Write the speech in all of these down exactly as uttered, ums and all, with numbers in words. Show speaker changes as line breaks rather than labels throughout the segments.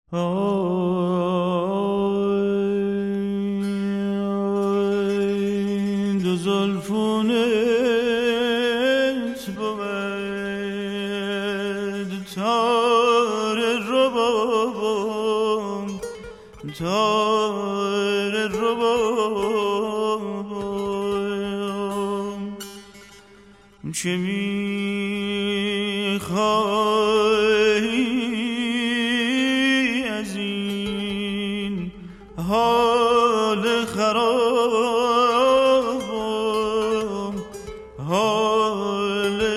دو زلفونت بود تار ربابم تار ربابم چه میخواهی از این حال خرابم حال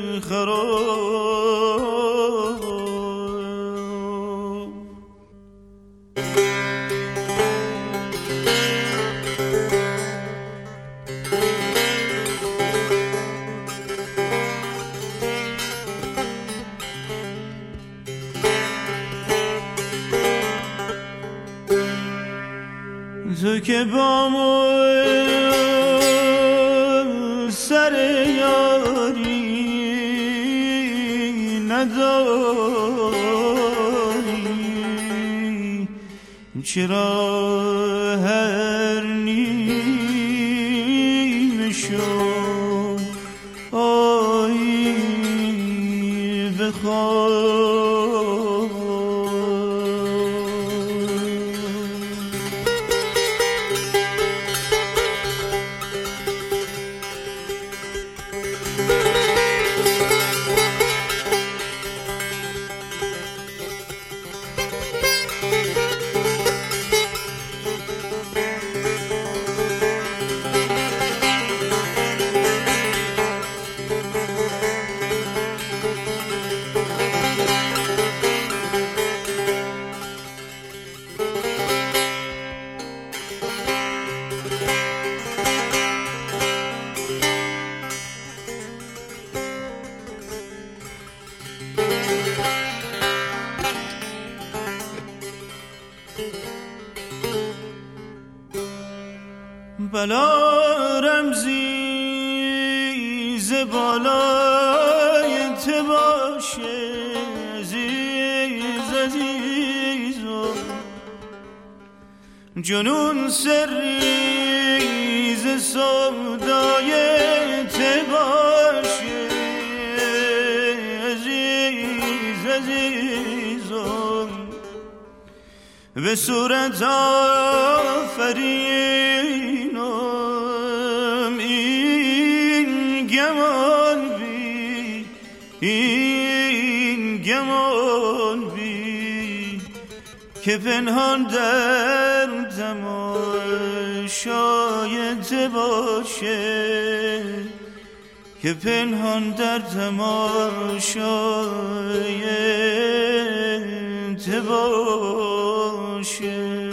خرابم تو که با من سر یاری نداری چرا هر نیمه شو آیی بخواب بلا رمزی ز بالای ته باشه عزیز عزیزم جنون سری ز سودای ته باشه عزیز عزیزم به صورت آفرینم این گمان بی این گمان بی که پنهان در تماشایت باشه که پنهان در تماشایت باشه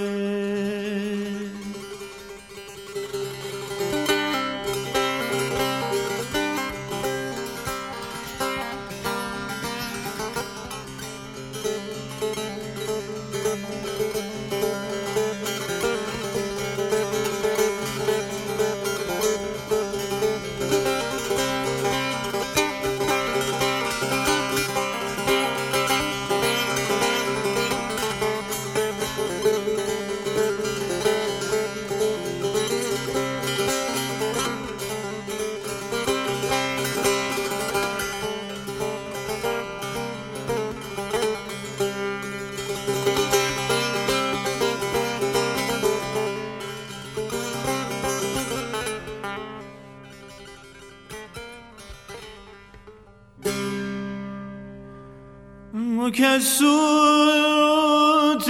مکسوت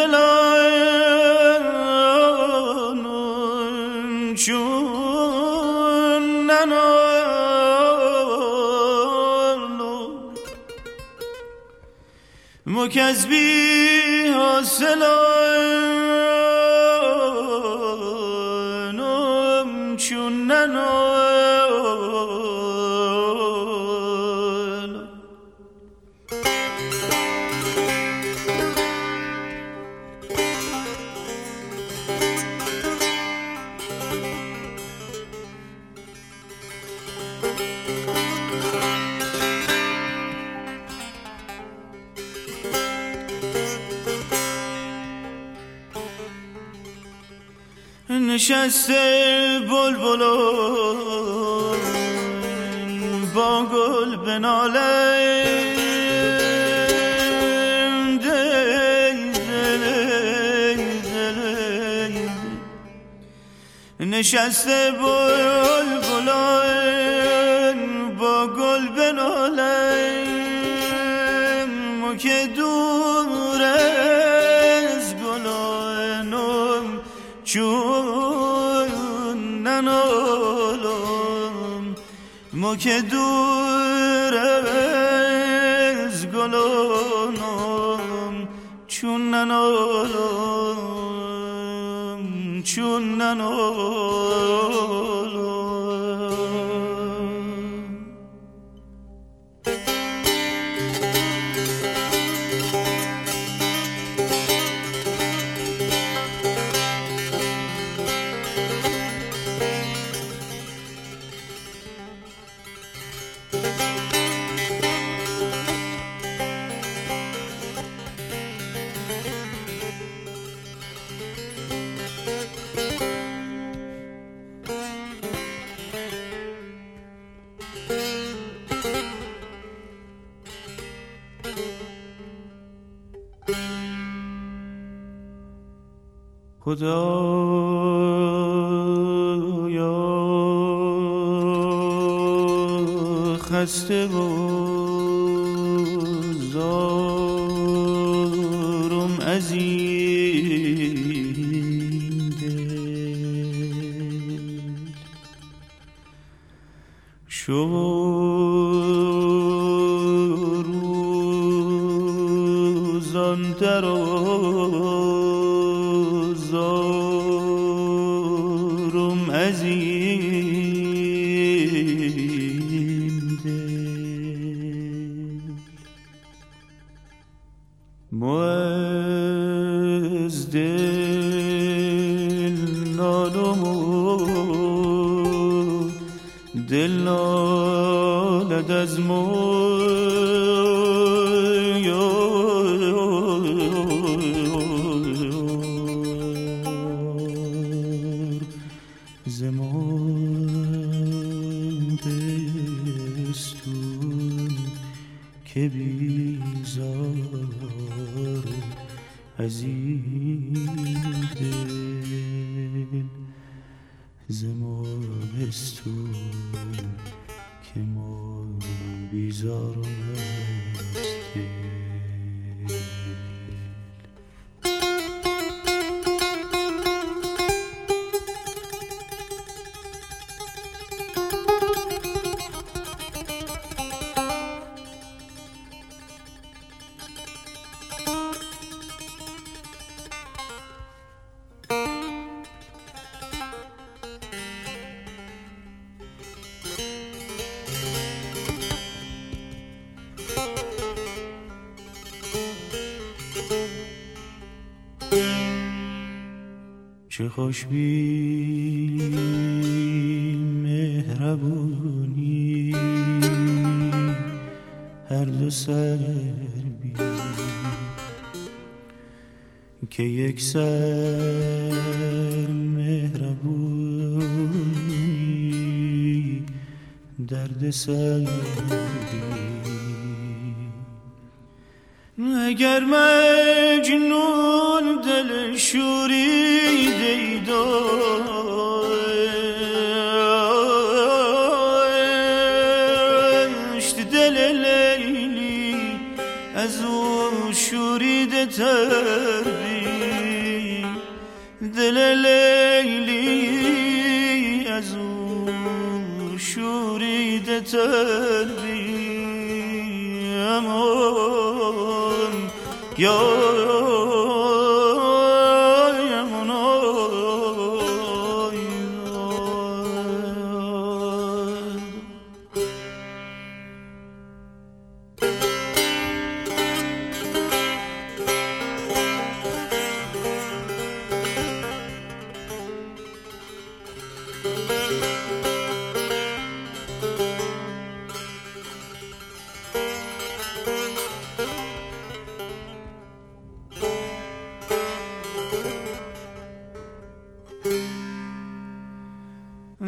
دلانم چون ننالم مکس بی حاصلانم چون ننالم نشسته بلبلان با گل بناله نشسته بلبلان با گل بنالم ما که دور از گلانم چون ننالم ما که دور از گلانم چون ننالم چون ننالم خدایا خسته و زارم از این دل شو روزان در زارم از این دل ما از دل نالم و دل نالد از ما زمان بستون که بیزار از این دل زمان بستون که ما بیزار از دل چه خوش بی مهربونی هر دو سر بی که یک سر مهربونی درد سر بی اگر مجنون دل شوریده داشت دل لیلی از او شوریده تر بی دل لیلی از او شوریده تر بی امان یا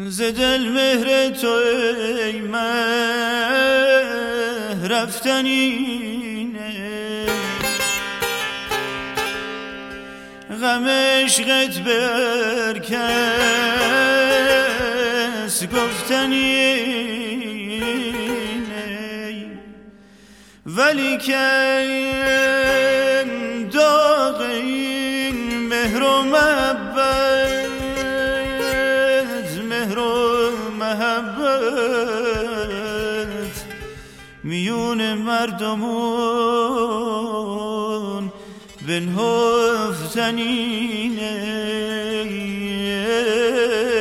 ز دل مهر تو ای مه رفتنینه، غم عشقت بر کس گفتنینه، ولی که داغ این مهر و محبت، مهر و محبت میون مردمون بنهفتنینه.